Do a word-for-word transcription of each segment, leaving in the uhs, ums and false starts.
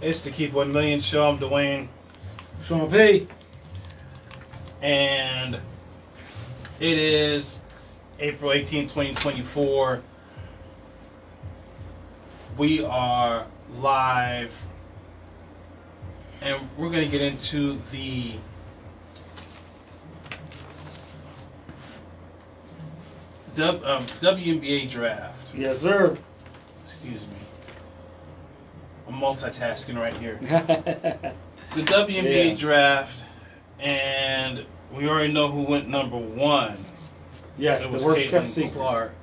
It's the Keep One Million show. I'm Dwayne. Sean P. And it is April eighteenth, twenty twenty-four. We are live. And we're going to get into the W, um, W N B A draft. Yes, sir. Excuse me. I'm multitasking right here. The W N B A Yeah. draft, and we already know who went number one. Yes, It the was worst kept Caitlin secret. Clark.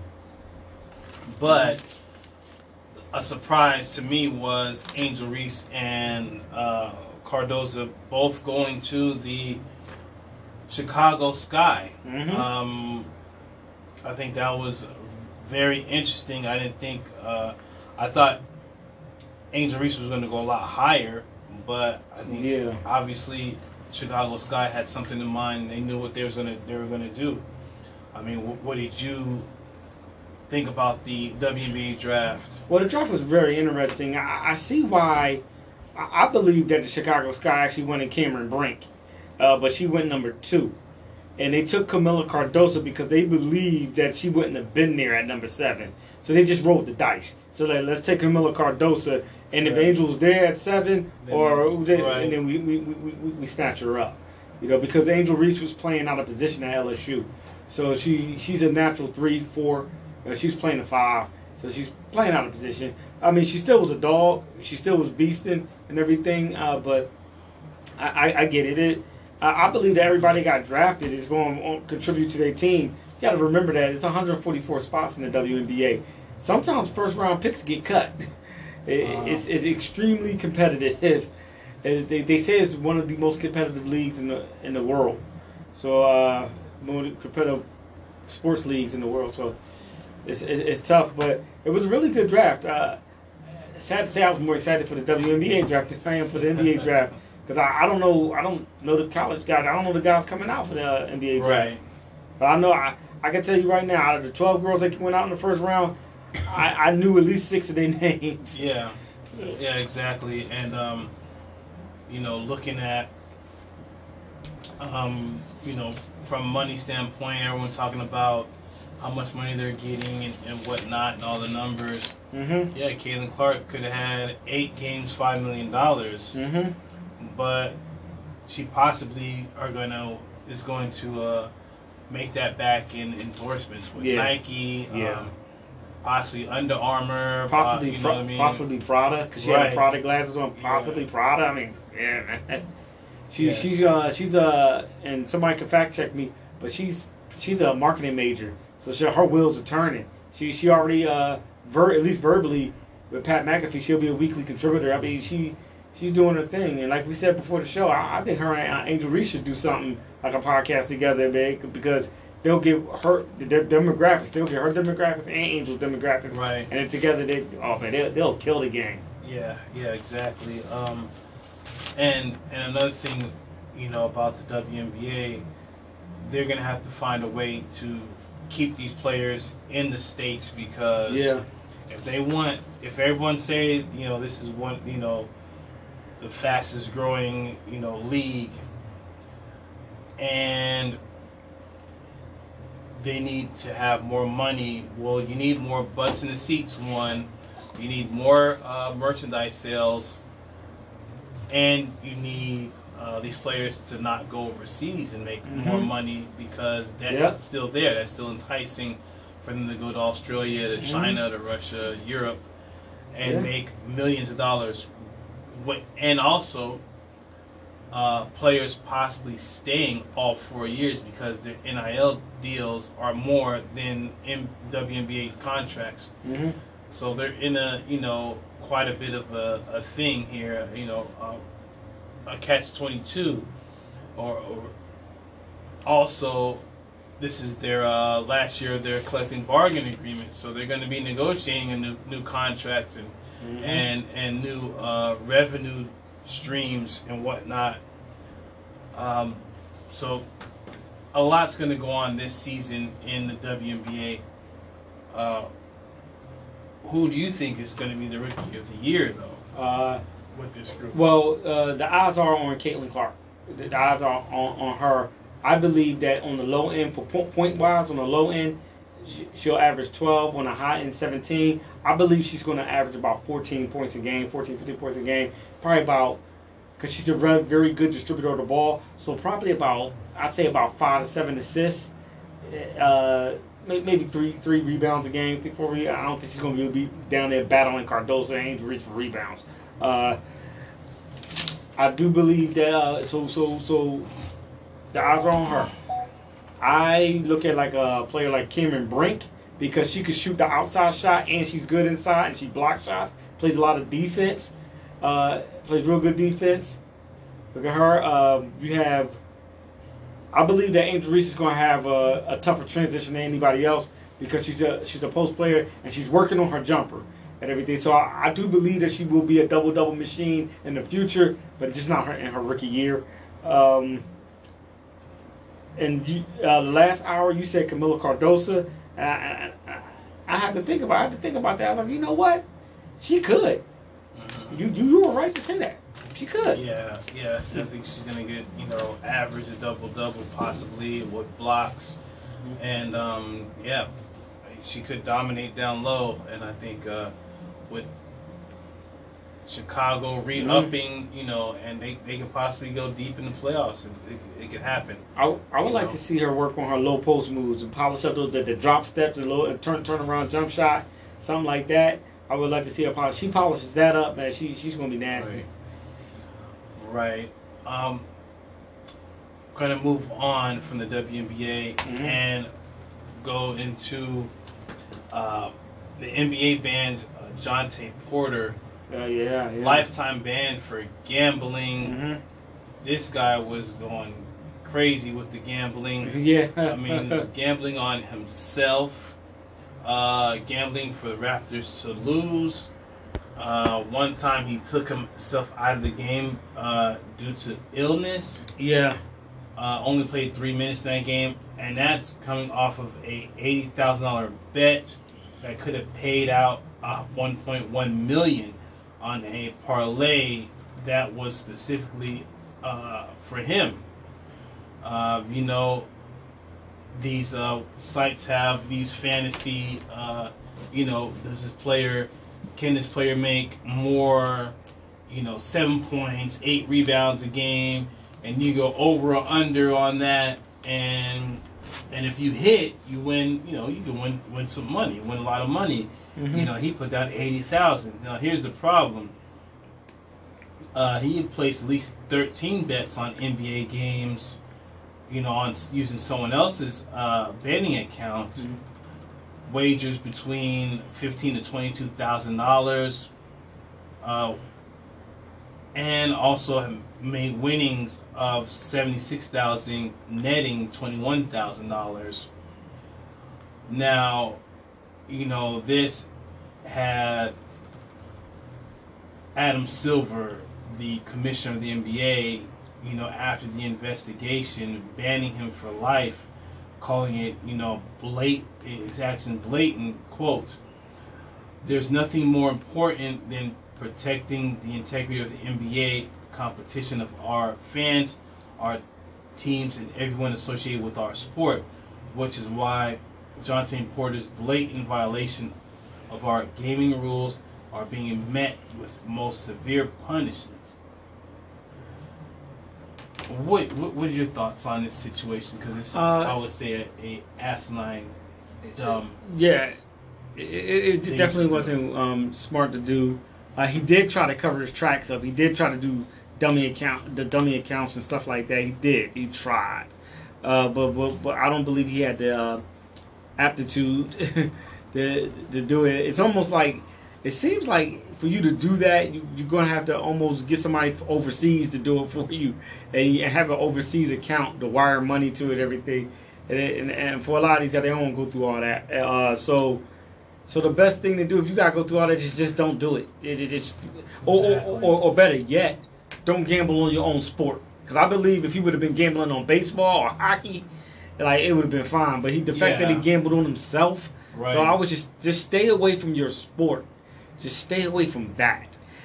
But a surprise to me was Angel Reese and uh, Cardoza both going to the Chicago Sky. Mhm. Um, I think that was very interesting. I didn't think, uh, I thought Angel Reese was going to go a lot higher, but I think Yeah. obviously Chicago Sky had something in mind. They knew what they was gonna they were gonna do. I mean, wh- what did you think about the W N B A draft? Well, the draft was very interesting. I, I see why. I, I believe that the Chicago Sky actually went in Cameron Brink, uh, but she went number two. And they took Camila Cardoso because they believed that she wouldn't have been there at number seven. So they just rolled the dice. So like, let's take Camila Cardoso, and if Right. Angel's there at seven, Then- or they, right. and then we, we, we, we, we snatch her up. You know, because Angel Reese was playing out of position at L S U. So she she's a natural three, four. Uh, she's playing a five. So she's playing out of position. I mean, she still was a dog. She still was beasting and everything. Uh, but I, I, I get it. it I I believe that everybody got drafted is going to contribute to their team. You got to remember that it's one hundred forty-four spots in the W N B A. Sometimes first round picks get cut. It, Wow. it's, it's extremely competitive. It- They, they say it's one of the most competitive leagues in the in the world. So uh, more competitive sports leagues in the world. So it's it's, it's tough, but it was a really good draft. Uh, sad to say, I was more excited for the W N B A draft than I am for the N B A draft. Because I, I don't know I don't know the college guys. I don't know the guys coming out for the uh, N B A draft. Right. But I know I, I can tell you right now, out of the twelve girls that went out in the first round, I, I knew at least six of their names. Yeah. Yeah, exactly. And um, you know, looking at um, you know, from a money standpoint, everyone's talking about how much money they're getting and, and whatnot and all the numbers. Mm-hmm. Yeah, Caitlin Clark could have had eight games, five million dollars. Mm-hmm. But she possibly are gonna is going to uh, make that back in endorsements with Yeah. Nike, Yeah. um, possibly Under Armour, Possibly, uh, you know Pro- what I mean? possibly Prada, because she Right. had Prada glasses on. Possibly Yeah. Prada. I mean, yeah, man. She, Yes. she's uh, she's uh, and somebody can fact check me, but she's she's a marketing major, so she, her wheels are turning. She she already uh, ver- at least verbally with Pat McAfee, she'll be a weekly contributor. I mean, she she's doing her thing, and like we said before the show, I, I think her and uh, Angel Reese should do something like a podcast together, man, because they'll give her the de- demographics, they'll get her demographics and Angel's demographics, Right. and then together they oh man, they'll, they'll kill the game. Yeah, yeah, exactly. Um, and and another thing, you know, about the W N B A, they're gonna have to find a way to keep these players in the states because Yeah. if they want, if everyone say, you know, this is one, you know, the fastest growing, you know, league, and they need to have more money. Well, you need more butts in the seats. One, you need more uh, merchandise sales, and you need uh, these players to not go overseas and make more Mhm. money because that's Yeah. still there. That's still enticing for them to go to Australia, to China, to Russia, Europe, and Yeah. make millions of dollars. Wh- And also, uh, players possibly staying all four years because their N I L deals are more than in W N B A contracts. Mm-hmm. So they're in a, you know, quite a bit of a, a thing here, you know, uh, a catch twenty-two. Or, or also, this is their uh, last year of their collective bargaining agreement, so they're going to be negotiating a new new contracts and Mm-hmm. and and new uh, revenue streams and whatnot. Um, so a lot's going to go on this season in the W N B A. Uh, who do you think is going to be the rookie of the year, though? Uh, with this group? Well, uh, the odds are on Caitlin Clark. The odds are on, on her. I believe that on the low end, for point, point wise, on the low end, she, she'll average twelve. On the high end, seventeen. I believe she's going to average about fourteen points a game, fourteen, fifteen points a game. Probably about, because she's a very good distributor of the ball. So probably about, I'd say about five to seven assists. Uh, maybe three three rebounds a game, three, four rebounds. I don't think she's going to really be down there battling Cardoso and Angel Reese for rebounds. Uh, I do believe that, uh, so, so, so, the odds are on her. I look at like a player like Cameron Brink because she can shoot the outside shot and she's good inside and she blocks shots, plays a lot of defense, uh, plays real good defense. Look at her. Uh, you have, I believe that Angel Reese is going to have a, a tougher transition than anybody else because she's a she's a post player and she's working on her jumper and everything. So I, I do believe that she will be a double double machine in the future, but it's just not her in her rookie year. Um, And you, uh, the last hour, you said Camila Cardoso. I, I, I, I have to think about. I have to think about that. I was like, you know what? She could. Mm-hmm. You, you, you were right to say that. She could. Yeah, yeah. So I think she's gonna get, you know, average a double double possibly with blocks, mm-hmm. and um, yeah, she could dominate down low. And I think uh, with Chicago re-upping, mm-hmm. you know, and they, they could possibly go deep in the playoffs, and it, it could happen. I, I would like know? to see her work on her low post moves and polish up those the, the drop steps, the low and turn turn around jump shot, something like that. I would like to see her polish. She polishes that up, man. She she's gonna be nasty. Right. right. Um. Going to move on from the W N B A mm-hmm. and go into uh, the N B A bans uh, Jontay Porter. Uh, yeah, yeah. Lifetime ban for gambling. Mm-hmm. This guy was going crazy with the gambling. Yeah. I mean, gambling on himself. Uh, gambling for the Raptors to lose. Uh, one time he took himself out of the game uh, due to illness. Yeah. Uh, only played three minutes in that game. And that's coming off of a eighty thousand dollars bet that could have paid out uh, one point one million dollars on a parlay that was specifically uh, for him. Uh, you know, these uh, sites have these fantasy, uh, you know, does this player, can this player make more, you know, seven points, eight rebounds a game, and you go over or under on that, and and if you hit, you win, you know, you can win win some money, win a lot of money. Mm-hmm. You know, he put down eighty thousand. Now, here's the problem. Uh, he had placed at least thirteen bets on N B A games, you know, on using someone else's uh, betting account. Mm-hmm. Wagers between fifteen to twenty-two thousand dollars, uh, and also made winnings of seventy-six thousand, netting twenty-one thousand dollars. Now, you know, this had Adam Silver, the commissioner of the N B A, you know, after the investigation, banning him for life, calling it, you know, blatant, exacting blatant, quote, "There's nothing more important than protecting the integrity of the N B A competition of our fans, our teams, and everyone associated with our sport, which is why Jontay Porter's blatant violation of our gaming rules are being met with most severe punishment." What, what what are your thoughts on this situation? Because it's, uh, I would say, a, a asinine, dumb. Yeah, it, it, it definitely wasn't um, smart to do. Uh, he did try to cover his tracks up. He did try to do dummy account, the dummy accounts and stuff like that. He did. He tried, uh, but, but but I don't believe he had the uh, aptitude to to do it. It's almost like, it seems like for you to do that, you, you're going to have to almost get somebody overseas to do it for you, and, and have an overseas account to wire money to it, everything. And, and, and for a lot of these guys, they don't go through all that. Uh, so so the best thing to do, if you got to go through all that, just just don't do it. It, it just or, exactly. or, or or better yet, don't gamble on your own sport. Because I believe if he would have been gambling on baseball or hockey, like, it would have been fine. But he, the fact yeah. that he gambled on himself, right. So I would just just stay away from your sport. Just stay away from that.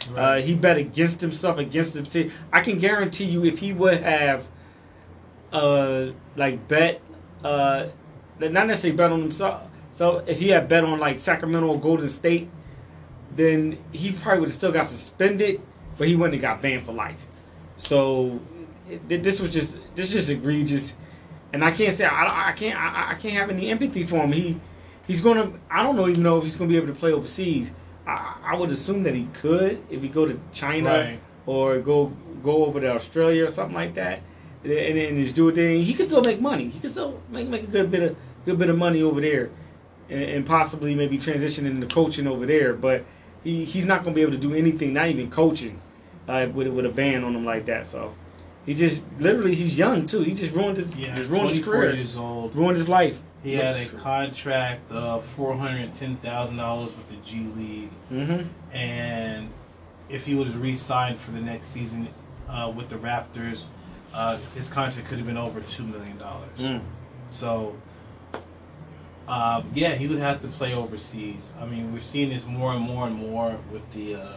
Right. Uh, he bet against himself, against the team. I can guarantee you, if he would have, uh, like bet, uh, not necessarily bet on himself. So if he had bet on like Sacramento or Golden State, then he probably would have still got suspended, but he wouldn't have got banned for life. So it, this was just this is just egregious, and I can't say I, I can't I, I can't have any empathy for him. He he's gonna I don't know even know if he's gonna be able to play overseas. I, I would assume that he could if he go to China right. or go go over to Australia or something like that, and then just do it there. He can still make money. He can still make make a good bit of good bit of money over there, and, and possibly maybe transition into coaching over there. But he he's not gonna be able to do anything, not even coaching, uh, with with a ban on him like that. So he just literally he's young too. He just ruined his yeah, just ruined his career. years old. Ruined his life. He had a contract of four hundred ten thousand dollars with the G League, mm-hmm. and if he was re-signed for the next season uh, with the Raptors, uh, his contract could have been over two million dollars. Mm. So, uh, yeah, he would have to play overseas. I mean, we're seeing this more and more and more with the uh,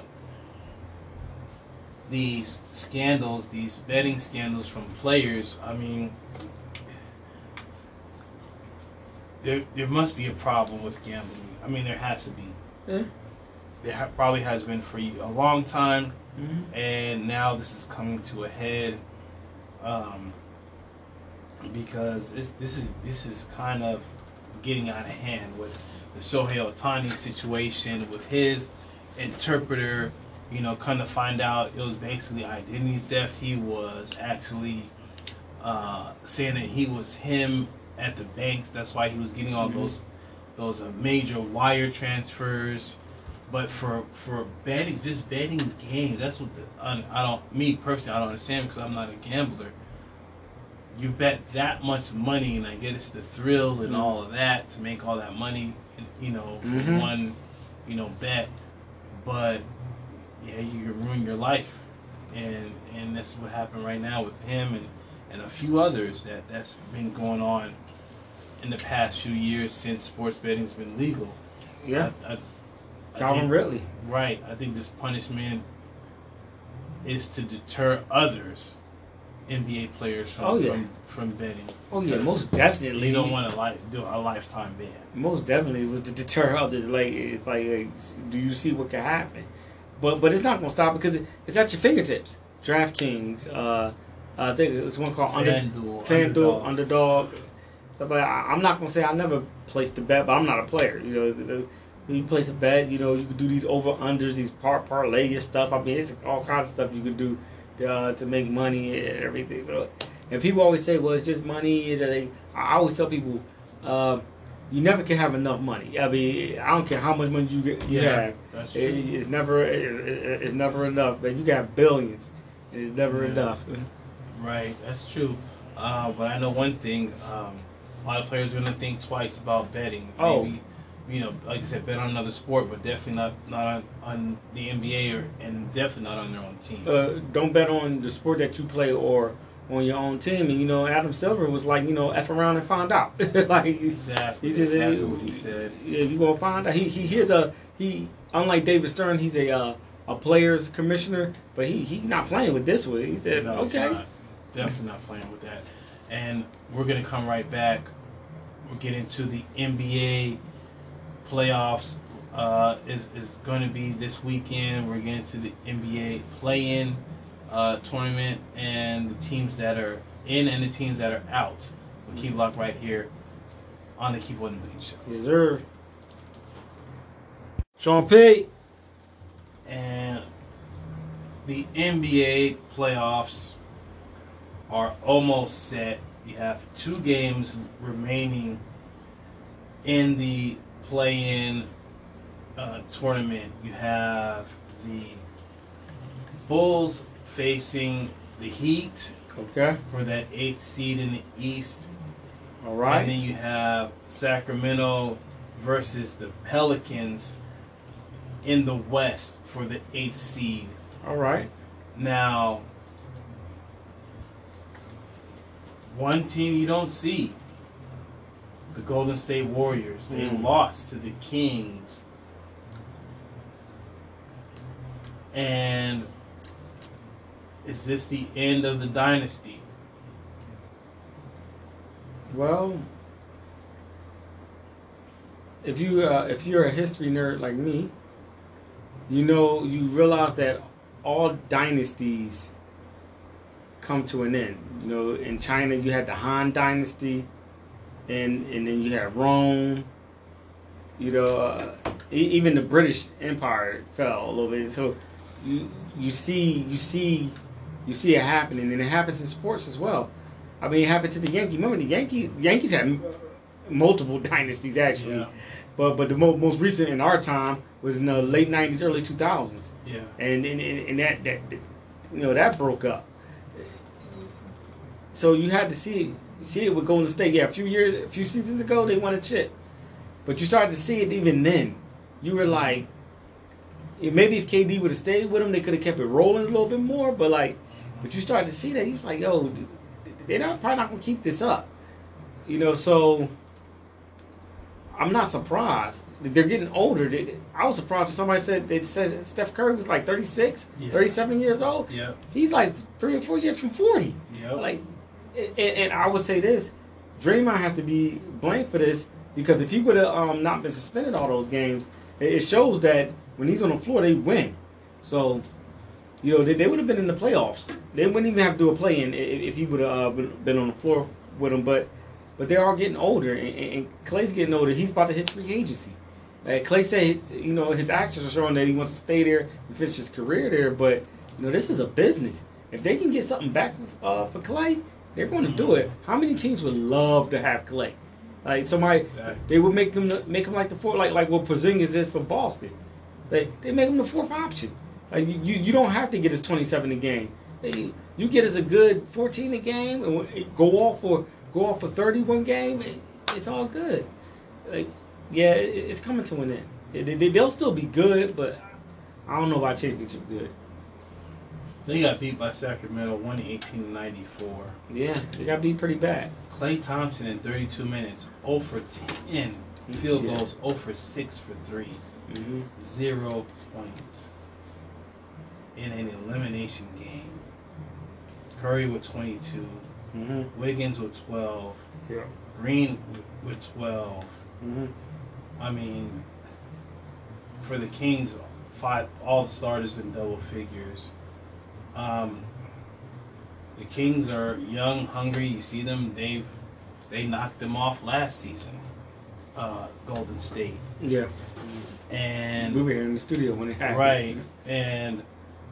these scandals, these betting scandals from players. I mean. There, there must be a problem with gambling. I mean, there has to be. Yeah. There ha- probably has been for a long time, mm-hmm. and now this is coming to a head. Um, because it's, this is this is kind of getting out of hand with the Shohei Ohtani situation, with his interpreter. You know, kind of find out it was basically identity theft. He was actually uh, saying that he was him at the banks. That's why he was getting all mm-hmm. those those uh, major wire transfers. But for for betting, just betting games, that's what the, I, I don't. Me personally, I don't understand because I'm not a gambler. You bet that much money, and I get it's the thrill and mm-hmm. all of that to make all that money, you know, for mm-hmm. one, you know, bet. But yeah, you can ruin your life, and and that's what happened right now with him and. and a few others that, that's been going on in the past few years since sports betting's been legal. Yeah. I, I, Calvin Ridley. Right. I think this punishment is to deter others, N B A players, from oh, yeah. from, from betting. Oh, yeah, most definitely. You don't want to like, do a lifetime ban. Most definitely was to deter others. Like, it's like, like, do you see what can happen? But but it's not going to stop because it, it's at your fingertips. DraftKings, uh, I think it was one called FanDuel, FanDuel, Underdog. Underdog. So, but I, I'm not gonna say I never placed a bet, but I'm not a player. You know, it's, it's, when you place a bet, you know, you could do these over unders, these par parlay stuff. I mean, it's all kinds of stuff you could do to, uh, to make money and everything. So, and people always say, well, it's just money. They, I always tell people, uh, you never can have enough money. I mean, I don't care how much money you get. You yeah, have. That's true. It, it's never, it, it's never enough. But you can have billions, and it's never Yeah. enough. Right, that's true. Uh, but I know one thing: um, a lot of players are going to think twice about betting. Oh. Maybe, you know, like I said, bet on another sport, but definitely not not on, on the N B A or and definitely not on their own team. Uh, don't bet on the sport that you play or on your own team. And you know, Adam Silver was like, you know, F around and find out. like exactly, he's just, exactly uh, what he said. Yeah, you gonna find out. He he here's a he. Unlike David Stern, he's a uh, a players commissioner, but he he not playing with this one. He said, No, he's okay. not. Definitely not playing with that. And we're going to come right back. We'll get into the N B A playoffs. Uh, is is going to be this weekend. We're getting to the N B A play-in uh, tournament and the teams that are in and the teams that are out. So keep locked right here on the Keep On Winning Show. Yes, sir. Sean P. And the N B A playoffs are almost set. You have two games remaining in the play-in uh, tournament. You have the Bulls facing the Heat Okay. for that eighth seed in the East. All right. And then you have Sacramento versus the Pelicans in the West for the eighth seed. All right. Now, one team you don't see, the Golden State Warriors. They Mm. lost to the Kings And is this the end of the dynasty? Well, if you uh, if you're a history nerd like me, you know you realize that all dynasties come to an end. You know, in China you had the Han Dynasty, and and then you had Rome. You know, uh, e- even the British Empire fell a little bit. So you you see you see you see it happening, and it happens in sports as well. I mean, it happened to the Yankees. Remember, the Yankees Yankees had multiple dynasties actually, Yeah. but but the mo- most recent in our time was in the late nineties, early two thousands. Yeah. And and, and and that, that that you know that broke up. So you had to see see it with Golden State. Yeah, a few years, a few seasons ago, they won a chip, but you started to see it even then. You were like, if- maybe if K D would have stayed with him, they could have kept it rolling a little bit more. But like, but you started to see that he was like, yo, they're not probably not gonna keep this up. You know, so I'm not surprised. They're getting older. They, I was surprised when somebody said they said Steph Curry was like thirty-six, Yeah. thirty-seven years old. Yeah. He's like three or four years from forty. Yep. Like, and, and I would say this, Draymond has to be blamed for this because if he would have um, not been suspended all those games, it, it shows that when he's on the floor, they win. So, you know, they, they would have been in the playoffs. They wouldn't even have to do a play-in if, if he would have uh, been, been on the floor with them. But but they're all getting older, and, and Clay's getting older. He's about to hit free agency. Uh, Clay said, his, you know, his actions are showing that he wants to stay there and finish his career there. But you know, this is a business. If they can get something back uh, for Clay, they're going to do it. How many teams would love to have Clay? Like somebody, Exactly. they would make them make him like the four, like like what Porzingis is for Boston. They they make him the fourth option. Like you, you, you don't have to get his twenty-seven a game. They, you get us a good fourteen a game and go off for go off for thirty one game. It, it's all good. Like yeah, it, it's coming to an end. They, they, they'll still be good, but I don't know about championship good. They got beat by Sacramento one eighteen to ninety-four. Yeah, they got beat pretty bad. Klay Thompson in thirty-two minutes, zero for ten field Yeah. goals, zero for six for three, Mm-hmm. zero points in an elimination game. Curry with twenty-two, Mm-hmm. Wiggins with twelve, Yeah. Green with twelve. Mm-hmm. I mean, for the Kings, five all the starters in double figures. Um, the Kings are young, hungry. You see them; they've they knocked them off last season. Uh, Golden State, Yeah. and We were here in the studio when it happened. right, and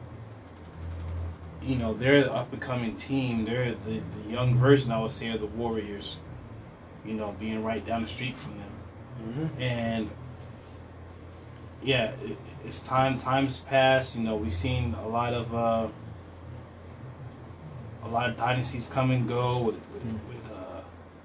you know they're the up and coming team. They're the, the young version, I would say, of the Warriors. You know, being right down the street from them. Mm-hmm. And yeah, it, it's time. Time's passed. You know, we've seen a lot of uh, a lot of dynasties come and go with with, Mm. with uh,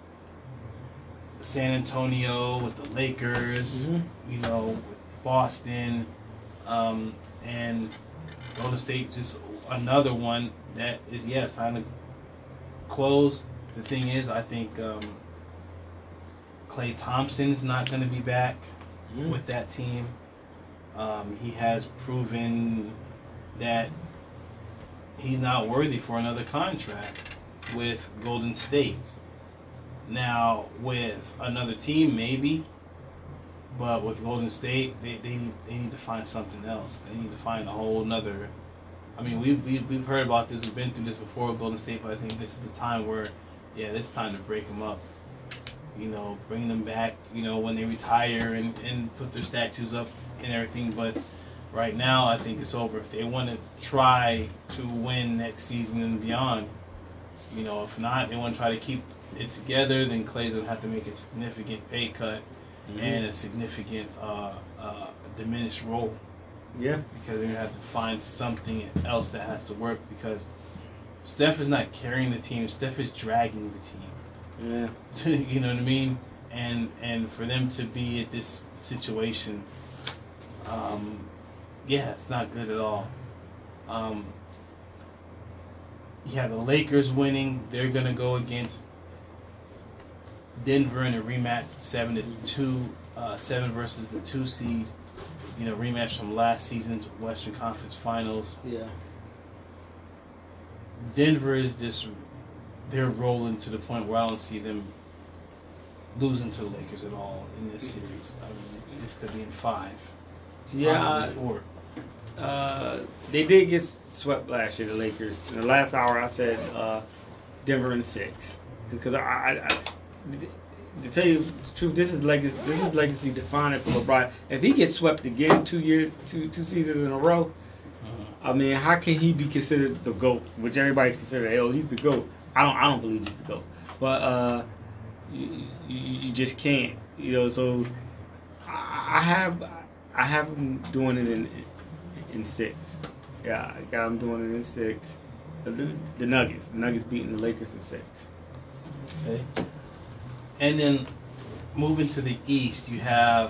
San Antonio, with the Lakers. Mm-hmm. You know, with Boston, um, and Golden State's just another one that is yes, time to close. The thing is, I think um, Klay Thompson is not going to be back Mm-hmm. with that team. Um, he has proven that he's not worthy for another contract with Golden State. Now, with another team, maybe, but with Golden State, they, they need they need to find something else. They need to find a whole nother. I mean, we've we've, we've heard about this. We've been through this before with Golden State, but I think this is the time where, yeah, it's time to break them up. You know, bring them back, you know, when they retire and, and put their statues up and everything. But right now, I think it's over. If they want to try to win next season and beyond, you know, if not, they want to try to keep it together, then Klay's going to have to make a significant pay cut Mm-hmm. and a significant uh, uh, diminished role. Yeah. Because they're going to have to find something else that has to work because Steph is not carrying the team. Steph is dragging the team. Yeah. You know what I mean? And and for them to be at this situation, um, yeah, it's not good at all. Um, yeah, the Lakers winning. They're gonna go against Denver in a rematch, seven to two, uh, seven versus the two seed. you know, rematch from last season's Western Conference Finals. Yeah. Denver is just, they're rolling to the point where I don't see them losing to the Lakers at all in this series. I mean, this could be in five. Yeah. Possibly four. Uh, they did get swept last year, the Lakers. In the last hour, I said uh, Denver in six. Because I, I, I, to tell you the truth, this is legacy. This is legacy defining for LeBron. If he gets swept again two years, two two seasons in a row, I mean, how can he be considered the GOAT? Which everybody's considered, oh, he's the GOAT. I don't, I don't believe he's the GOAT. But uh, you, you, you just can't, you know. So I, I have, I have him doing it in in six. Yeah, I got him doing it in six. The, the Nuggets, the Nuggets beating the Lakers in six. Okay. And then moving to the East, you have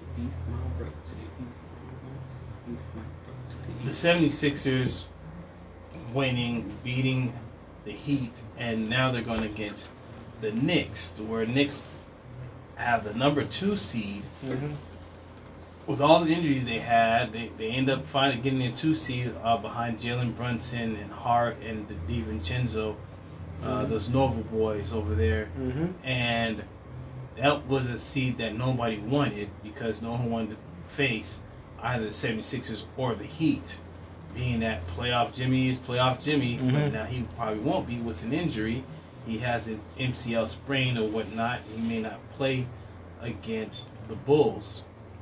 the seventy-sixers winning, beating the Heat, and now they're going against the Knicks, where Knicks have the number two seed. Mm-hmm. With all the injuries they had, they, they end up finally getting a two seed uh, behind Jalen Brunson and Hart and DiVincenzo, uh, mm-hmm. those Nova boys over there. Mm-hmm. And that was a seed that nobody wanted because no one wanted to face either the seventy-sixers or the Heat, being that playoff Jimmy is playoff Jimmy, mm-hmm. but now he probably won't be with an injury. He has an M C L sprain or whatnot. He may not play against the Bulls.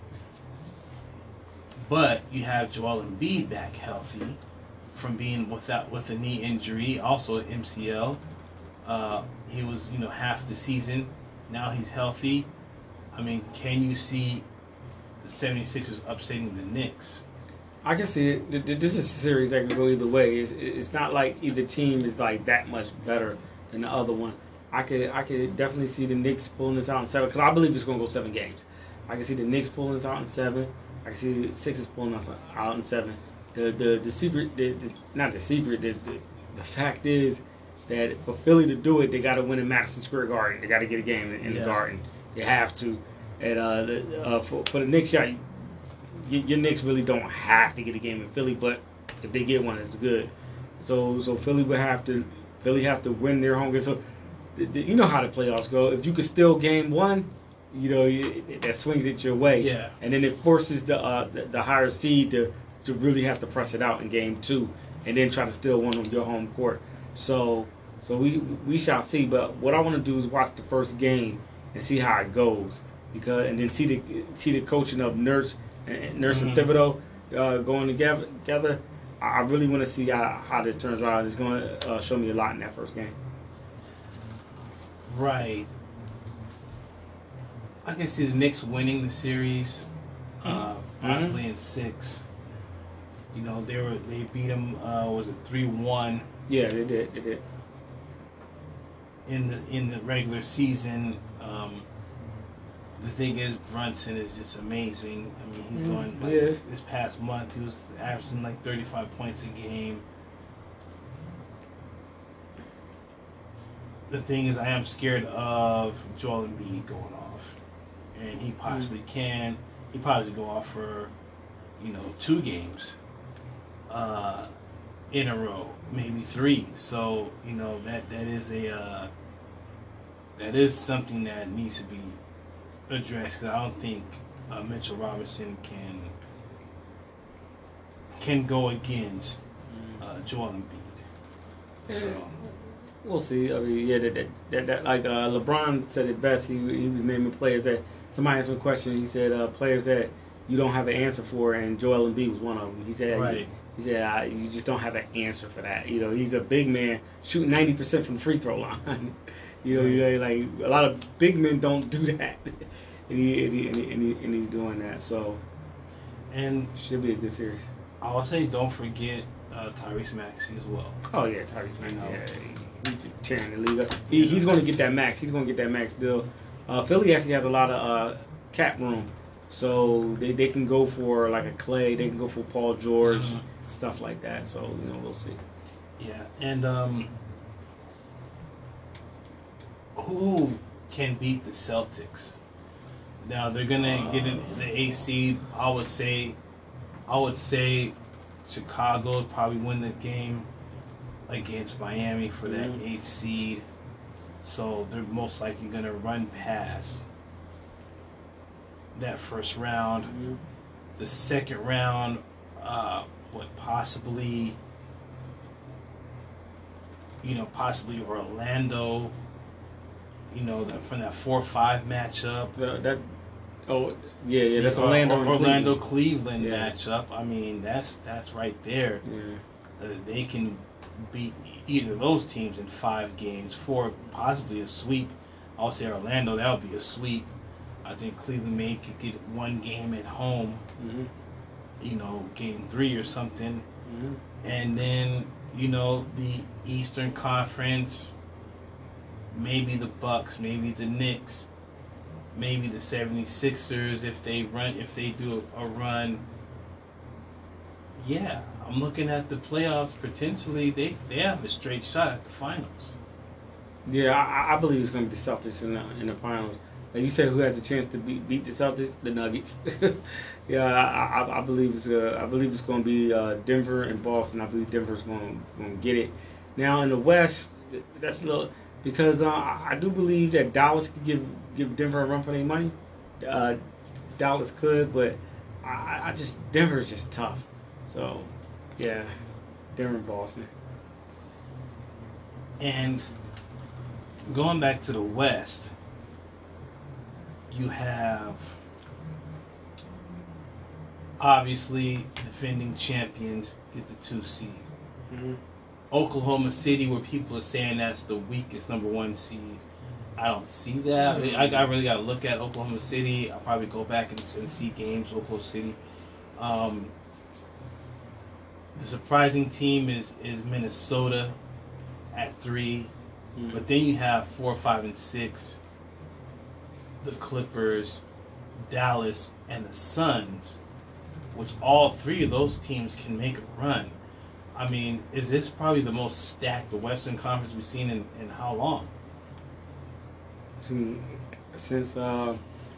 But you have Joel Embiid back healthy from being without with a knee injury, also an M C L. Uh, he was, you know, half the season. Now he's healthy. I mean, can you see the seventy-sixers upsetting the Knicks? I can see it. This is a series that can go either way. It's, it's not like either team is like that much better than the other one. I could I could definitely see the Knicks pulling this out in seven because I believe it's going to go seven games. I can see the Knicks pulling this out in seven. I can see the Sixers pulling us out in seven. The the the secret, the, the, not the secret. The, the the fact is that for Philly to do it, they got to win in Madison Square Garden. They got to get a game in, in yeah. the Garden. They have to. And uh, the, uh, for for the Knicks shot, your, your Knicks really don't have to get a game in Philly, but if they get one, it's good. So so Philly would have to Philly have to win their home game. So the, the, you know how the playoffs go. If you could steal game one, you know, it, that swings it your way. Yeah. And then it forces the, uh, the the higher seed to, to really have to press it out in game two and then try to steal one of your home court. So so we we shall see. But what I want to do is watch the first game and see how it goes. Because and then see the see the coaching of Nurse and Nurse mm-hmm. and Thibodeau uh, going together. Together, I really want to see how, how this turns out. It's going to uh, show me a lot in that first game. Right. I can see the Knicks winning the series, uh, possibly mm-hmm. in six. You know, they were they beat them. Uh, was it three one? Yeah, they did. They did. In the in the regular season. Um, The thing is, Brunson is just amazing. I mean, he's going like, yeah. this past month. He was averaging like thirty-five points a game. The thing is, I am scared of Joel Embiid going off, and he possibly mm. can. He probably go off for, you know, two games, uh, in a row, maybe three. So you know that that is a uh, that is something that needs to be addressed, because I don't think uh, Mitchell Robinson can can go against uh, Joel Embiid. So we'll see. I mean, yeah, that, that, that, that like uh, LeBron said it best. He he was naming players that somebody asked him a question. He said uh, players that you don't have an answer for, and Joel Embiid was one of them. He said right. he, he said uh, you just don't have an answer for that. You know, he's a big man shooting ninety percent from the free throw line. You know, you know, like a lot of big men don't do that, and, he, and, he, and, he, and, he, and he's doing that. So, and should be a good series. I would say don't forget uh, Tyrese Maxey as well. Oh yeah, Tyrese Maxey. Yeah, he, he's tearing the league up. He, he's going to get that max. He's going to get that max deal. Uh, Philly actually has a lot of uh, cap room, so they, they can go for like a Clay. They can go for Paul George, mm-hmm. stuff like that. So you know, we'll see. Yeah, and um. Who can beat the Celtics Now they're gonna get in the eighth seed. I would say, I would say, Chicago would probably win the game against Miami for that Mhm. eighth seed. So they're most likely gonna run past that first round. Mm-hmm. The second round, uh, what possibly, you know, possibly Orlando. You know, the, from that four five matchup. Uh, that oh yeah yeah that's Or- Orlando or- and Orlando Cleveland. Cleveland Yeah. matchup. I mean, that's that's right there. Yeah. Uh, they can beat either of those teams in five games, four possibly a sweep. I'll say Orlando, that would be a sweep. I think Cleveland may could get one game at home, Mm-hmm. you know, game three or something. Mm-hmm. And then, you know, the Eastern Conference, maybe the Bucks, maybe the Knicks, maybe the seventy-sixers if they run if they do a run. Yeah, I'm looking at the playoffs. Potentially, they, they have a straight shot at the finals. Yeah, I, I believe it's going to be the Celtics in the in the finals. Like you said, who has a chance to beat beat the Celtics? The Nuggets. yeah, I, I, I believe it's uh, I believe it's going to be uh, Denver and Boston. I believe Denver's going to get it. Now in the West, that's a little because uh, I I do believe that Dallas could give give Denver a run for their money. Uh, Dallas could, but I, I just Denver's just tough. So yeah, Denver and Boston. And going back to the West, you have obviously defending champions get the two seed. Mm-hmm. Oklahoma City, where people are saying that's the weakest number one seed. I don't see that. Mm-hmm. I, I really got to look at Oklahoma City. I'll probably go back and, and see games Oklahoma City. Um, the surprising team is is Minnesota at three, Mm-hmm. but then you have four, five, and six. The Clippers, Dallas, and the Suns, which all three of those teams can make a run. I mean, is this probably the most stacked the Western Conference we've seen in, in how long? Since uh,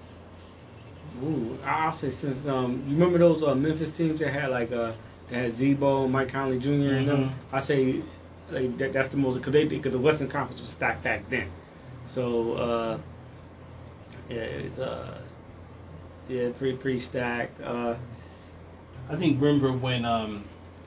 ooh, I'll say since um, you remember those uh, Memphis teams that had like uh, that had Zebo, Mike Conley Junior and them. Mhm. I say like, that, that's the most because they because the Western Conference was stacked back then. So uh, yeah, it's uh, yeah, pretty pretty stacked. Uh, I think remember when um,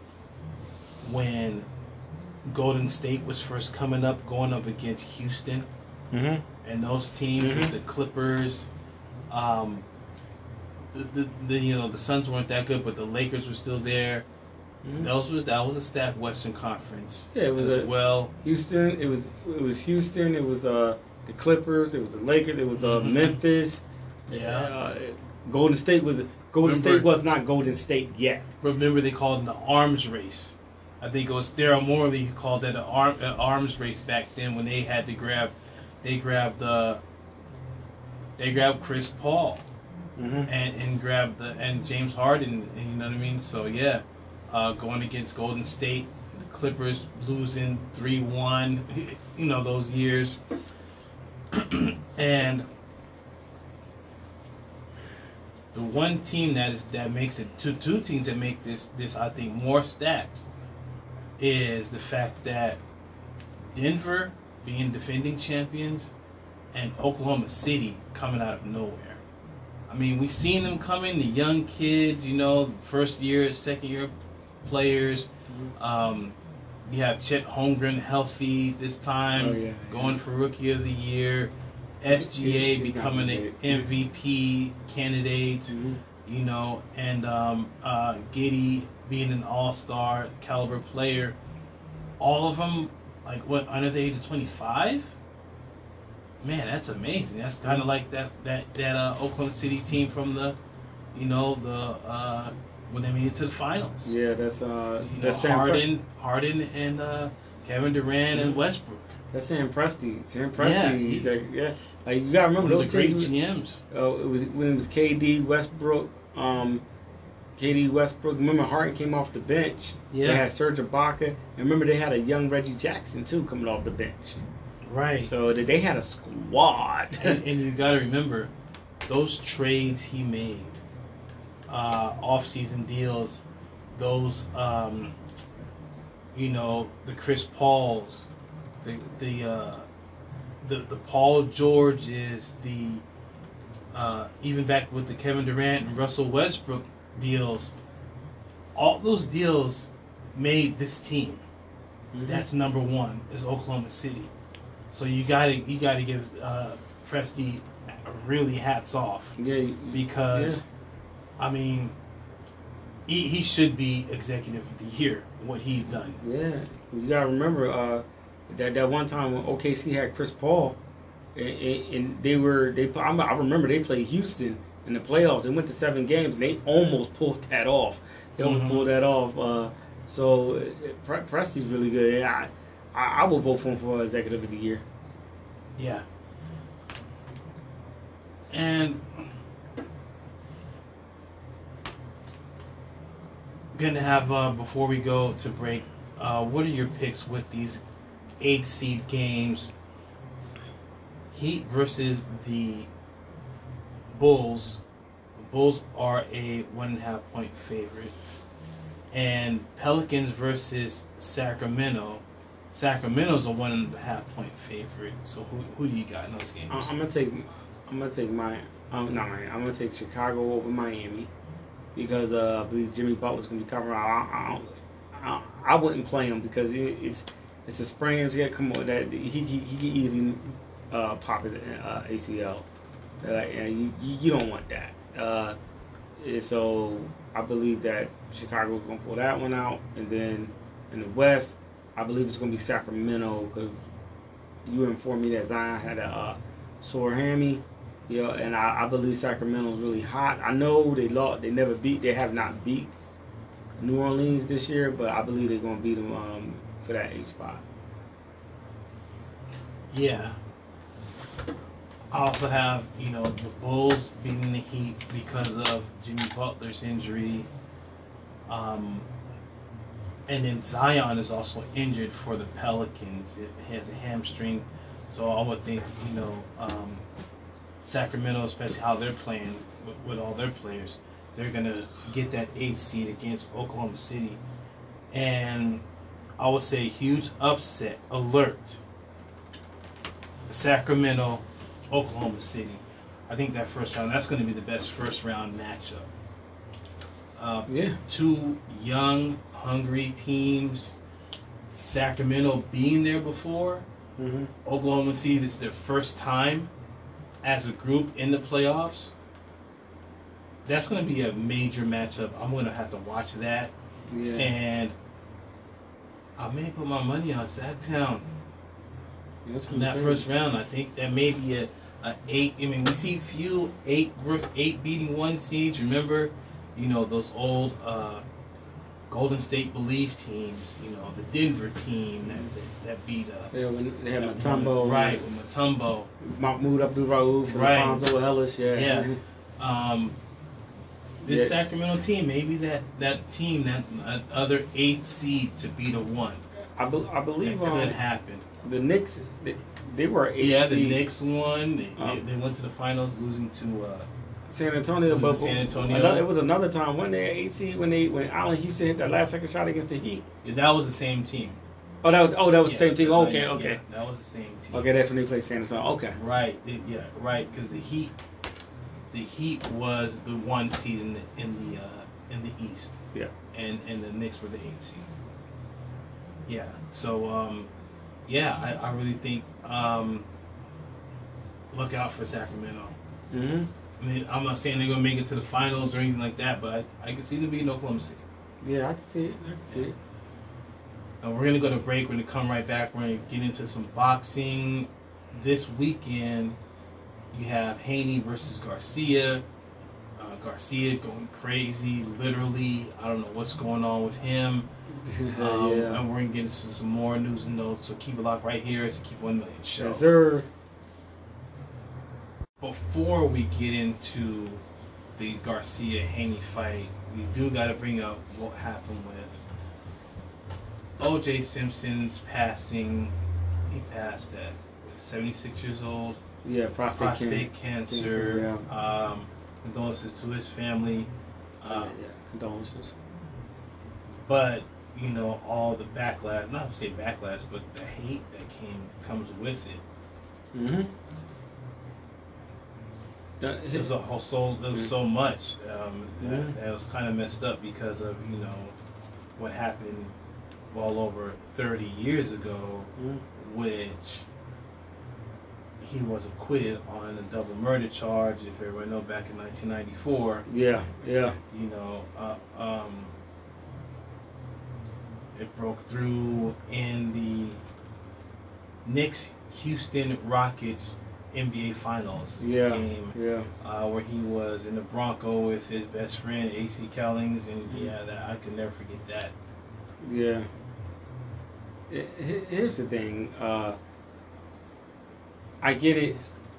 when Golden State was first coming up, going up against Houston, mm-hmm. and those teams Mhm. with the Clippers, um, the, the, the you know the Suns weren't that good, but the Lakers were still there. Mm-hmm. Those was that was a stacked Western Conference. Yeah, it was as a- well. Houston. It was it was Houston. It was uh the Clippers. It was the Lakers. It was uh, Mhm. Memphis. Yeah. Uh, Golden State was Golden Remember- State was not Golden State yet. Remember they called it the arms race. I think it was Daryl Morley who called that an arm, an arms race back then when they had to grab, they grabbed the, they grabbed Chris Paul Mm-hmm. and and grabbed the and James Harden, and you know what I mean. So yeah, uh, going against Golden State, the Clippers losing three one, you know those years, and the one team that is that makes it two two teams that make this this I think more stacked is the fact that Denver being defending champions and Oklahoma City coming out of nowhere. I mean, we've seen them coming, the young kids, you know, first year, second year players. Um, you have Chet Holmgren healthy this time, Oh, yeah. going for Rookie of the Year. S G A He's- he's not becoming an great. M V P candidate, Mm-hmm. you know, and um, uh, Giddey being an all-star caliber player. All of them, like, what, under the age of twenty-five? Man, that's amazing. That's kind of like that that that uh, Oklahoma City team from the, you know, the uh, when they made it to the finals. Yeah, that's uh, You know, that's Sam Harden, Pre- Harden, and uh, Kevin Durant and Mhm. Westbrook. that's Sam Presti. Sam Presti. Yeah, he's he's- like, yeah, like you gotta remember One of those the great teams. G Ms. Oh, it was when it was K D, Westbrook, um, K D, Westbrook. Remember Harden came off the bench. Yeah. They had Serge Ibaka, and remember they had a young Reggie Jackson too coming off the bench. Right. So they they had a squad. and, and you got to remember, those trades he made, uh, off-season deals, those, um, you know, the Chris Pauls, the the uh, the the Paul Georges, the uh, even back with the Kevin Durant and Russell Westbrook deals, all those deals made this team. Mm-hmm. That's number one is Oklahoma City. So you gotta you gotta give uh, Presti really hats off. Yeah, because yeah. I mean, he he should be executive of the year. What he's done. Yeah, you gotta remember uh, that that one time when O K C had Chris Paul, and, and they were they I remember they played Houston in the playoffs. They went to seven games and they almost pulled that off. They almost mm-hmm. pulled that off. Uh, so Pre- Presti's really good. Yeah, I, I will vote for him for executive of the year. Yeah. And gonna have uh, before we go to break, uh, what are your picks with these eight seed games? Heat versus the Bulls. The Bulls are a one and a half point favorite. And Pelicans versus Sacramento. Sacramento's a one and a half point favorite. So who who do you got in those games? I'm gonna take I'm gonna take my um not my I'm gonna take Chicago over Miami because uh, I believe Jimmy Butler's gonna be covering. I I, I, I wouldn't play him because it, it's it's a sprain. Yeah, come on, that he he, he can easily uh, pop his uh, A C L. Uh, and you you don't want that. Uh, so I believe that Chicago's gonna pull that one out, and then in the West, I believe it's gonna be Sacramento because you informed me that Zion had a uh, sore hammy, you know, and I, I believe Sacramento's really hot. I know they lost, they never beat, they have not beat New Orleans this year, but I believe they're gonna beat them um, for that eighth spot. Yeah. I also have, you know, the Bulls beating the Heat because of Jimmy Butler's injury. Um, and then Zion is also injured for the Pelicans. It has a hamstring. So I would think, you know, um, Sacramento, especially how they're playing with, with all their players, they're going to get that eighth seed against Oklahoma City. And I would say huge upset alert. Sacramento, Oklahoma City. I think that first round, that's going to be the best first round matchup. Uh, yeah. Two young, hungry teams. Sacramento being there before. Mm-hmm. Oklahoma City, this is their first time as a group in the playoffs. That's going to be a major matchup. I'm going to have to watch that. Yeah. And I may put my money on Sacktown. Yeah, in that crazy. First round. I think that may be a, a eight. I mean, we see few eight eight beating one seeds. Remember, you know, those old uh, Golden State Belief teams. You know, the Denver team that that, that beat. Uh, yeah, when they had Mutombo. Right, with Mutombo. Mahmoud Abdul-Rauf, right. Alfonso Ellis. Yeah. Yeah. Um, this yeah. Sacramento team, maybe that, that team, that uh, other eight seed to beat a one. I, be, I believe that could um, happen. The Knicks, they, they were eight Yeah, seed. the Knicks won. They, um, they, they went to the finals, losing to uh, San Antonio. But San Antonio. Another, it was another time when they eight seed when they when Allen Houston hit that last second shot against the Heat. Yeah, that was the same team. Oh, that was oh that was yeah, the same team. Right, Okay, yeah, okay. Yeah, that was the same team. Okay, that's when they played San Antonio. Okay. Right. It, yeah. Right. Because the Heat, the Heat was the one seed in the in the uh, in the East. Yeah. And and the Knicks were the eight seed. Yeah. So. Um, Yeah, I, I really think um, look out for Sacramento. Mm-hmm. I mean, I'm not saying they're going to make it to the finals or anything like that, but I, I can see them beating Oklahoma City. Yeah, I can see it. I can see it. And we're going to go to break. We're going to come right back. We're going to get into some boxing. This weekend, you have Haney versus Garcia. Uh, Garcia going crazy, literally. I don't know what's going on with him. Um, yeah. And we're going to get into some more news and notes, so keep it locked right here. It's the Keep one million Show. Yes, sir. Before we get into the Garcia-Haney fight, we do got to bring up what happened with O J Simpson's passing. He passed at seventy-six years old. Yeah, prostate, prostate can- cancer. cancer. Yeah. Um, condolences to his family. Uh, Um, yeah, condolences. But you know, all the backlash, not to say backlash, but the hate that came comes with it. Mm-hmm. There was a whole so there was so much um, that, Mhm. that was kind of messed up because of you know what happened well over thirty years ago, Mhm. which he was acquitted on a double murder charge. If everyone know, back in nineteen ninety-four, Yeah, yeah. you know, uh, um, it broke through in the Knicks Houston Rockets N B A Finals Yeah, game, yeah. uh, where he was in the Bronco with his best friend A C Kellings, and Mm-hmm. yeah, that I could never forget that. Yeah. He- he- Here's the thing. Uh, I get it.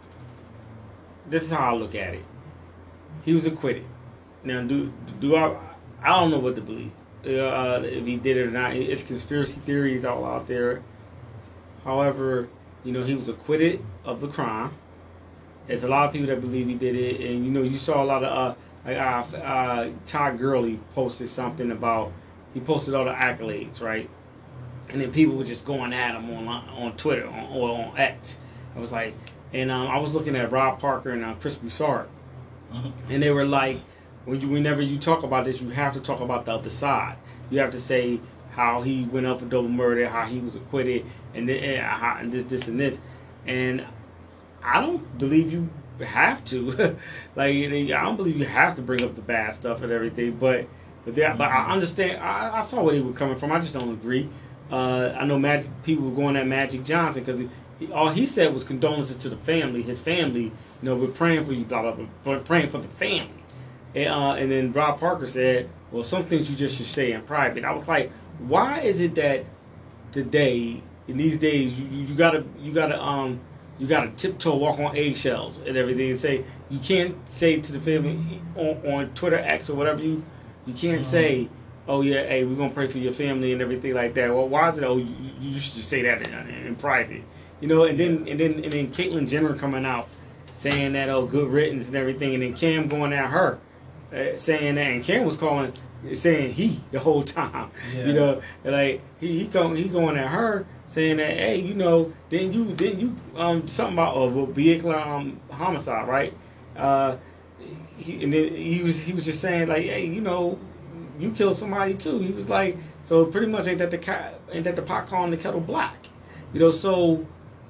This is how I look at it. He was acquitted. Now, do do I? I don't know what to believe. Uh, if he did it or not, it's conspiracy theories all out there. However, you know, he was acquitted of the crime. There's a lot of people that believe he did it, and you know, you saw a lot of uh, like uh, uh, Todd Gurley posted something about he posted all the accolades, right? And then people were just going at him on on Twitter on, or on X. I was like, and um, I was looking at Rob Parker and uh, Chris Broussard, Mhm. and they were like, when you, whenever you talk about this, you have to talk about the other side. You have to say how he went up for double murder, how he was acquitted, and then and, how, and this, this, and this. And I don't believe you have to. Like, I don't believe you have to bring up the bad stuff and everything. But but that, but I understand. I, I saw where they were coming from. I just don't agree. Uh, I know Magic people were going at Magic Johnson because he, he, all he said was condolences to the family, his family. You know, we're praying for you, blah blah blah, we're praying for the family. And, uh, and then Rob Parker said, well, some things you just should say in private. I was like, why is it that today, in these days, you, you, you gotta you gotta um you gotta tiptoe, walk on eggshells and everything, and say you can't say to the family on, on Twitter X or whatever you you can't Mhm. say, oh yeah, hey, we're gonna pray for your family and everything like that. Well, why is it? Oh, you, you should just say that in, in private, you know. And then and then and then Caitlyn Jenner coming out saying that, oh, good riddance and everything, and then Cam going at her. Uh, saying that, and Cam was calling, saying he the whole time, Yeah. you know, and like he he going he going at her, saying that, hey, you know, then you then you um something about a vehicular um homicide, right? Uh, he and then he was he was just saying like, hey, you know, you killed somebody too. He was like, so pretty much ain't that the cat ain't that the pot calling the kettle black, you know? So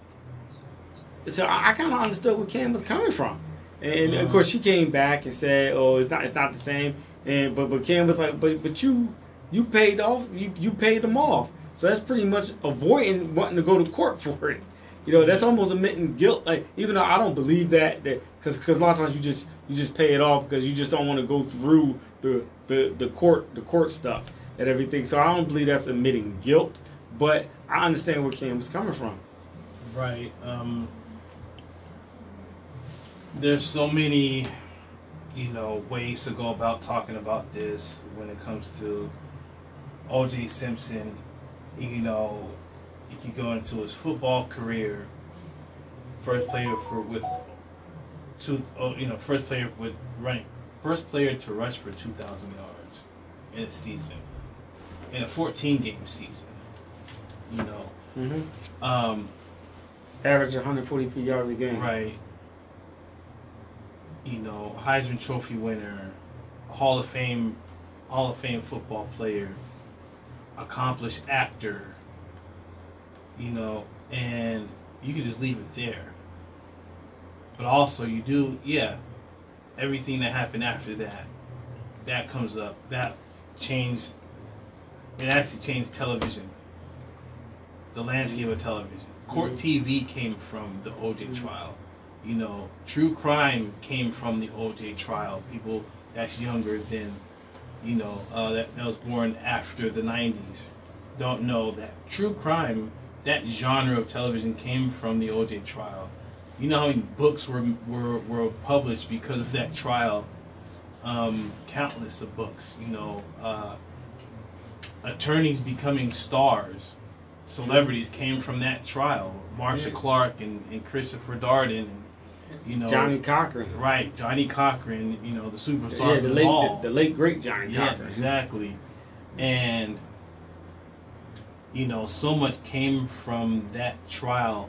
so I, I kind of understood where Cam was coming from. And of course, she came back and said, "Oh, it's not, it's not the same." And but but Cam was like, "But but you you paid off, you you paid them off, so that's pretty much avoiding wanting to go to court for it. You know, that's almost admitting guilt. Like, even though I don't believe that, that because because a lot of times you just you just pay it off because you just don't want to go through the, the the court the court stuff and everything. So I don't believe that's admitting guilt, but I understand where Cam was coming from. Right. Um, there's so many, you know, ways to go about talking about this when it comes to O J Simpson. You know, you could go into his football career. First player for with two, oh, you know, first player with running, first player to rush for two thousand yards in a season, in a fourteen game season. You know, Mm-hmm. um, Average one hundred forty-three yards a game. right. You know, Heisman Trophy winner, Hall of Fame, Hall of Fame football player, accomplished actor. You know, and you could just leave it there. But also, you do, yeah, everything that happened after that, that comes up. That changed. It actually changed television. The landscape of television. Court T V came from the O J trial. You know, true crime came from the O J trial. People that's younger than, you know, uh, that, that was born after the nineties don't know that true crime, that genre of television came from the O J trial. You know how many books were were, were published because of that trial? Um, countless of books. You know, uh, attorneys becoming stars celebrities came from that trial. Marsha Yeah. Clark and, and Christopher Darden, and you know Johnny Cochran. right? Johnny Cochran, you know the superstar Yeah, from the the late, mall. the, the late great Johnny Yeah, Cochran. exactly. And you know, so much came from that trial.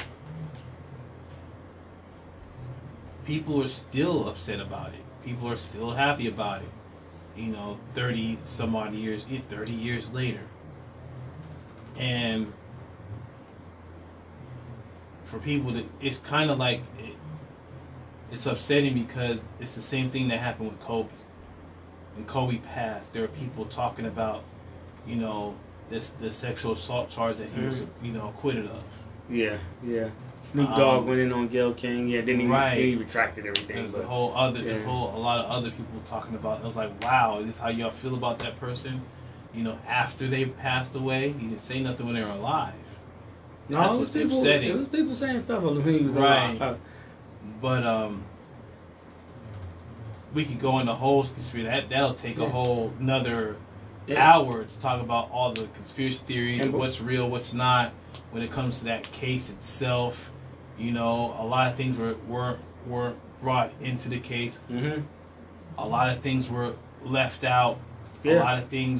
People are still upset about it. People are still happy about it. You know, thirty some odd years, thirty years later. And for people to, it's kind of like, it, it's upsetting because it's the same thing that happened with Kobe. When Kobe passed, there were people talking about, you know, this the sexual assault charge that he was, you know, acquitted of. Yeah, yeah. Snoop Dogg Um, went in on Gayle King. Yeah, then he, right. then he retracted everything. There's but, a whole other, yeah. there's a whole a lot of other people talking about. I was like, wow, is this how y'all feel about that person? You know, after they passed away, he didn't say nothing when they were alive. No, That's it was what's people. upsetting. It was people saying stuff when he was Right. alive. Uh, But um, we could go into whole conspiracy. That that'll take Yeah. a whole another Yeah. hour to talk about all the conspiracy theories, And- what's real, what's not. When it comes to that case itself, you know, a lot of things were weren't weren't brought into the case. Mm-hmm. A lot of things were left out. Yeah. A lot of things,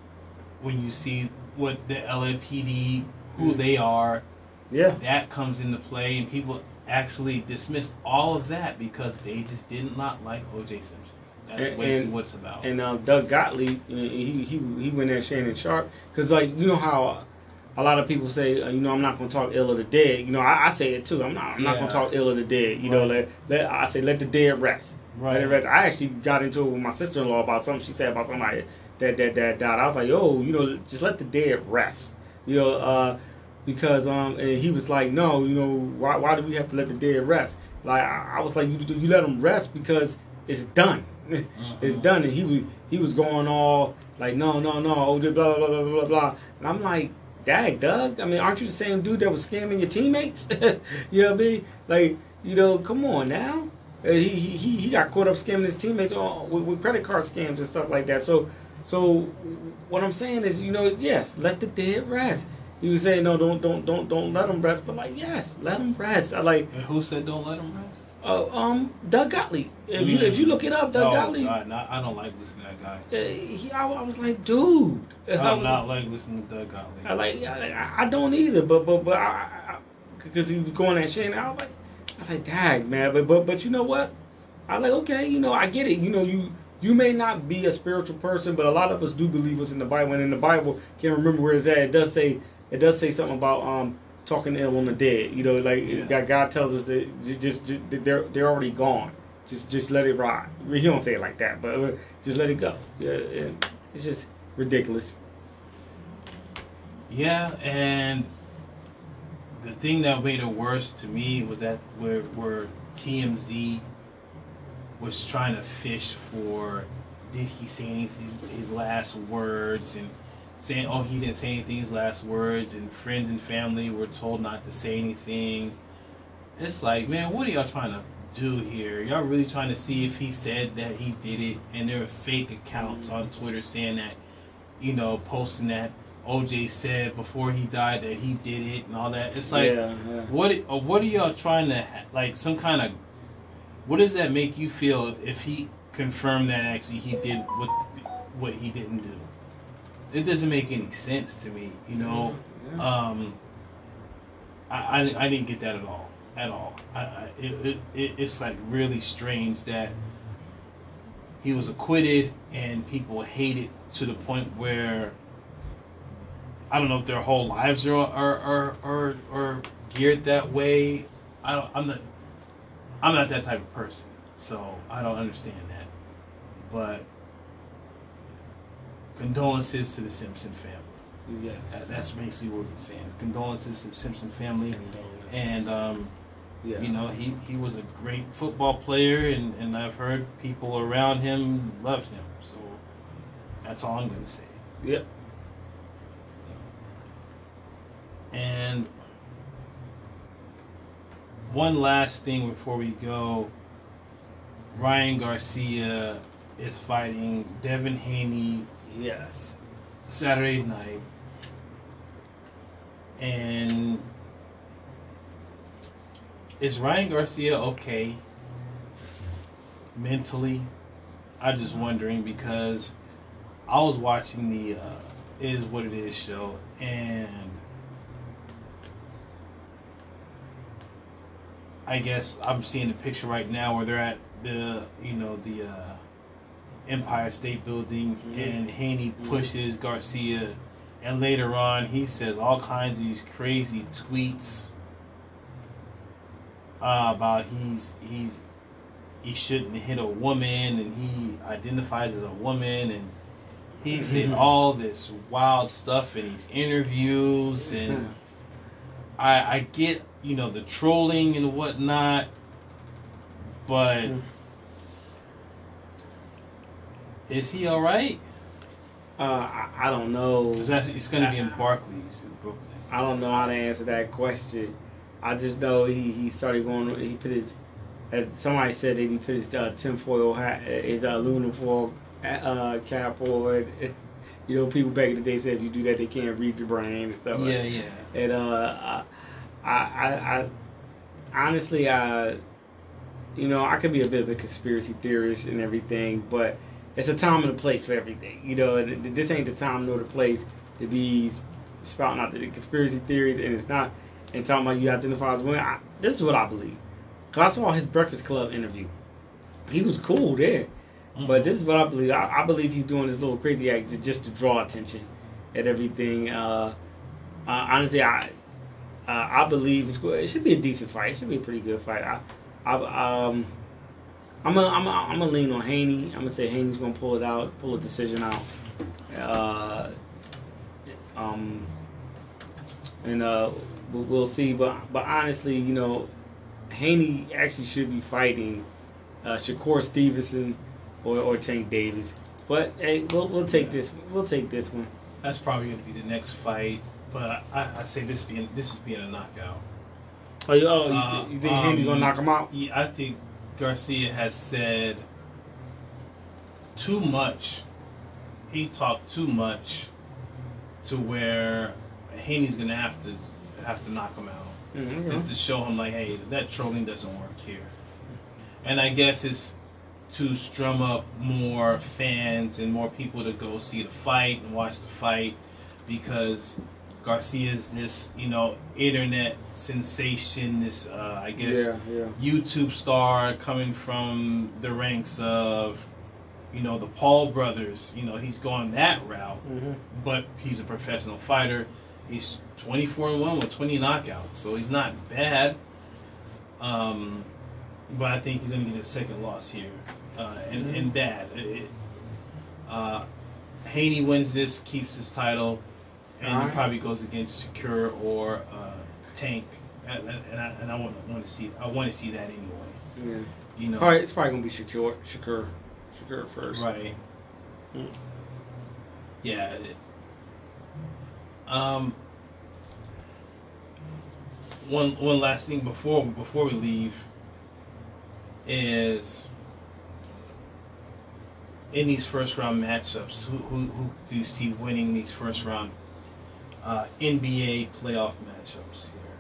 when you see what the L A P D, who Mhm. they are, Yeah. that comes into play, and people actually dismissed all of that because they just did not like O J Simpson. That's And- basically and- what it's about. And uh, Doug Gottlieb, uh, he he he went at Shannon Sharp because, like, you know how a lot of people say, uh, you know, I'm not going to talk ill of the dead. You know, I, I say it too. I'm not. I'm not going Yeah. to talk ill of the dead. You know, let, let I say let the dead rest. Let it rest. I actually got into it with my sister-in-law about something she said about somebody that that that died. I was like, yo, you know, just let the dead rest. You know, uh, because um, and he was like, no, you know, why why do we have to let the dead rest? Like I, I was like, you you let them rest because it's done. It's done. And he was he was going all like, no, no, no, oh, blah blah blah blah blah blah. And I'm like, dag, Doug. I mean, aren't you the same dude that was scamming your teammates? You know what I mean? Like, you know, come on now. Uh, he he he got caught up scamming his teammates on, with, with credit card scams and stuff like that. So so what I'm saying is, you know, yes, let the dead rest. He was saying, no, don't don't don't don't let them rest. But like, yes, let them rest. I like. And who said don't let him rest? Uh, um, Doug Gottlieb. If you if you look it up, Doug oh, Gottlieb. God, no, I don't like listening to that guy. Uh, he, I, I was like, dude. I I do was- not like listening to Doug Gottlieb. I like, I, I don't either, but but but I, because he was going at Shane, I was like, I was like, dang, man, but but but you know what? I like, okay, you know, I get it. You know, you you may not be a spiritual person, but a lot of us do believe what's in the Bible, and in the Bible, can't remember where it's at. It does say it does say something about um talking ill on the dead. You know, like Yeah. God, God tells us that j- just, just that they're they're already gone. Just just let it ride. He don't say it like that, but uh, just let it go. Yeah, and it's just ridiculous. Yeah, and the thing that made it worse to me was that where where T M Z was trying to fish for, did he say any, his, his last words, and saying, oh, he didn't say anything his last words, and friends and family were told not to say anything. It's like, man, what are y'all trying to do here? Y'all really trying to see if he said that he did it? And there are fake accounts on Twitter saying that, you know, posting that O J said before he died that he did it and all that. It's like, yeah, yeah. what uh, what are y'all trying to, ha- like, some kind of, what does that make you feel if he confirmed that actually he did what what he didn't do? It doesn't make any sense to me, you know. Yeah, yeah. Um, I, I I didn't get that at all, at all. I, I it, it, it it's like really strange that he was acquitted and people hate it to the point where I don't know if their whole lives are are are are, are geared that way. I don't, I'm not I'm not that type of person, so I don't understand that. But condolences to the Simpson family. Yes. That, that's basically what we're saying. Condolences to the Simpson family. Condolences. And um, yeah. you know, he, he was a great football player, and, and I've heard people around him loved him. So that's all I'm going to say. Yeah. And one last thing before we go. Ryan Garcia is fighting Devin Haney Yes. Saturday night. And is Ryan Garcia okay mentally? I'm just wondering because I was watching the uh, Is What It Is show, and I guess I'm seeing the picture right now where they're at the, you know, the uh, Empire State Building, mm-hmm. and Haney pushes mm-hmm. Garcia, and later on he says all kinds of these crazy tweets uh, about he's he's he shouldn't hit a woman, and he identifies as a woman, and he's saying mm-hmm. all this wild stuff in these interviews, and mm-hmm. I I get, you know, the trolling and whatnot, but mm-hmm. is he all right? Uh, I, I don't know. It's, actually, it's going to be in Barclays in Brooklyn. I don't know how to answer that question. I just know he, he started going. He put his, as somebody said, that he put his uh, tinfoil hat, his uh, aluminum foil uh, cap on. You know, people back in the day said if you do that, they can't read your brain and stuff. Yeah, like yeah. And uh, I, I, I, honestly, I, you know, I could be a bit of a conspiracy theorist and everything, but it's a time and a place for everything. You know, and this ain't the time nor the place to be spouting out the conspiracy theories, and it's not. And talking about you identify as women. I, this is what I believe. Because I saw his Breakfast Club interview. He was cool there. Mm-hmm. But this is what I believe. I, I believe he's doing this little crazy act to, just to draw attention at everything. Uh, uh, honestly, I uh, I believe it's good. It should be a decent fight. It should be a pretty good fight. I, I um, I'm a, I'm a, I'm gonna lean on Haney. I'm gonna say Haney's gonna pull it out, pull a decision out. Uh, um, and uh. We'll see, but but honestly, you know, Haney actually should be fighting uh, Shakur Stevenson or, or Tank Davis. But hey, we'll we'll take yeah. this we'll take this one. That's probably going to be the next fight, but I, I say this being this is being a knockout. Oh, you, oh, you, uh, th- you think um, Haney's gonna knock him out? Yeah, I think Garcia has said too much. He talked too much to where Haney's gonna have to. have to knock him out mm-hmm. to, to show him like, hey, that trolling doesn't work here. And I guess it's to strum up more fans and more people to go see the fight and watch the fight, because Garcia's this, you know, internet sensation, this uh, I guess yeah, yeah. YouTube star coming from the ranks of, you know, the Paul brothers. You know, he's going that route, mm-hmm. but he's a professional fighter. He's twenty-four and one with twenty knockouts, so he's not bad. Um, but I think he's going to get his second loss here, uh, and, mm-hmm. and bad. It, uh, Haney wins this, keeps his title, and right. he probably goes against Shakur or uh, Tank, and, and I and I want want to see I want to see that anyway. Yeah, you know, probably, it's probably going to be Shakur, Shakur, Shakur first, right? Mm. Yeah. It, Um, one one last thing before before we leave is in these first round matchups, who who, who do you see winning these first round uh, N B A playoff matchups here?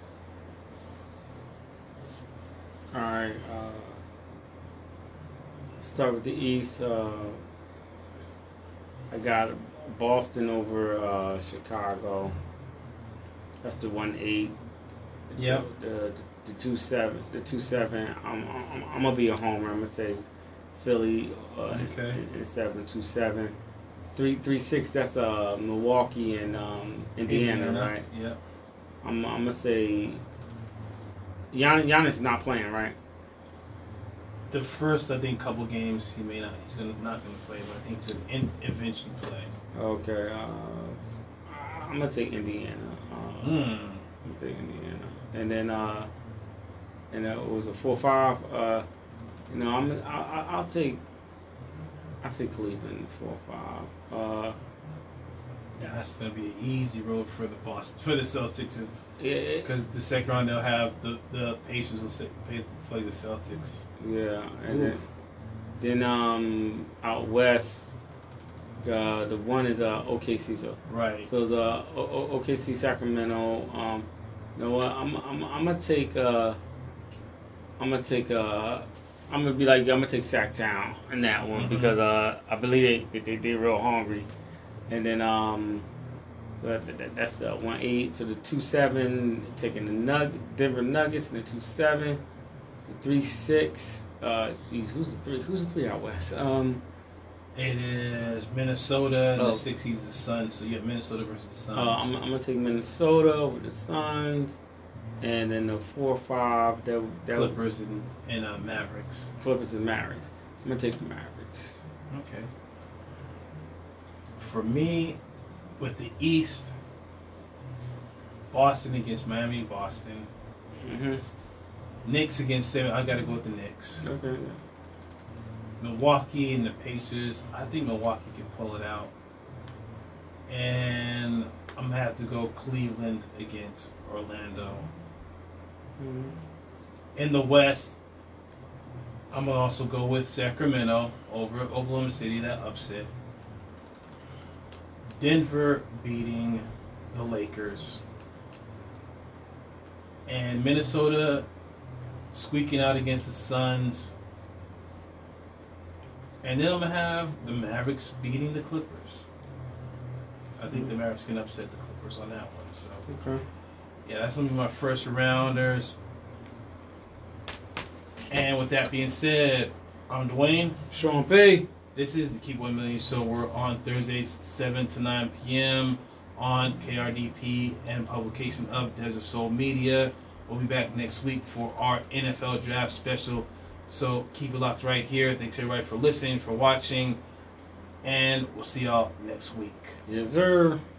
All right. Uh, start with the East. Uh, I got Boston over uh, Chicago. That's the one eight. Yep. The, the, the two seven. The two seven. I'm, I'm I'm gonna be a homer. I'm gonna say Philly. Uh, okay. In, in seven two seven. Three three six. That's uh Milwaukee and um, Indiana, Indiana, right? Yep. I'm I'm gonna say Gian, Giannis is not playing, right? The first, I think, couple games he may not. He's gonna, not going to play, but I think he's going to eventually play. Okay. Uh, I'm gonna take Indiana. Uh, mm. I'm gonna take Indiana, and then uh, and uh, it was a four five. Uh, you know, I'm I, I, I'll take I'll take Cleveland four five. Uh, yeah, that's going to be an easy road for the Boston for the Celtics, because yeah, the second round they'll have the the Pacers will say, play the Celtics. Yeah, and then, then um out west, Uh, the one is uh, O K C. So Right. so it's uh, o- o- O K C Sacramento. Um, you know what? I'm I'm I'm gonna take uh, I'm gonna take uh, I'm gonna be like I'm gonna take Sacktown in that one Mhm. because uh, I believe they they they real hungry, and then um. So that, that, that's uh, one eight. So the two seven taking the Nug Denver Nuggets and the two seven, the three six. Uh, geez, who's the three? Who's the three out west? Um, It is Minnesota and Oh. the six seeds the Suns. So you have Minnesota versus the Suns. uh, I'm, I'm gonna take Minnesota with the Suns, and then the four five. That that Clippers and, and uh, Mavericks. Clippers and Mavericks. I'm gonna take the Mavericks. Okay. For me, with the East, Boston against Miami, Boston. Mm-hmm. Knicks against seven. I got to go with the Knicks. Okay. Milwaukee and the Pacers. I think Milwaukee can pull it out. And I'm gonna have to go Cleveland against Orlando. Mm-hmm. In the West, I'm gonna also go with Sacramento over Oklahoma City. That upset. Denver beating the Lakers. And Minnesota squeaking out against the Suns. And then I'm going to have the Mavericks beating the Clippers. I think the Mavericks can upset the Clippers on that one. So, Okay. yeah, that's going to be my first rounders. And with that being said, I'm Dwayne. Sean P. This is the Keep One Million Show. We're on Thursdays, seven to nine p.m. on K R D P and publication of Desert Soul Media. We'll be back next week for our N F L Draft Special. So keep it locked right here. Thanks everybody for listening, for watching, and we'll see y'all next week. Yes, sir.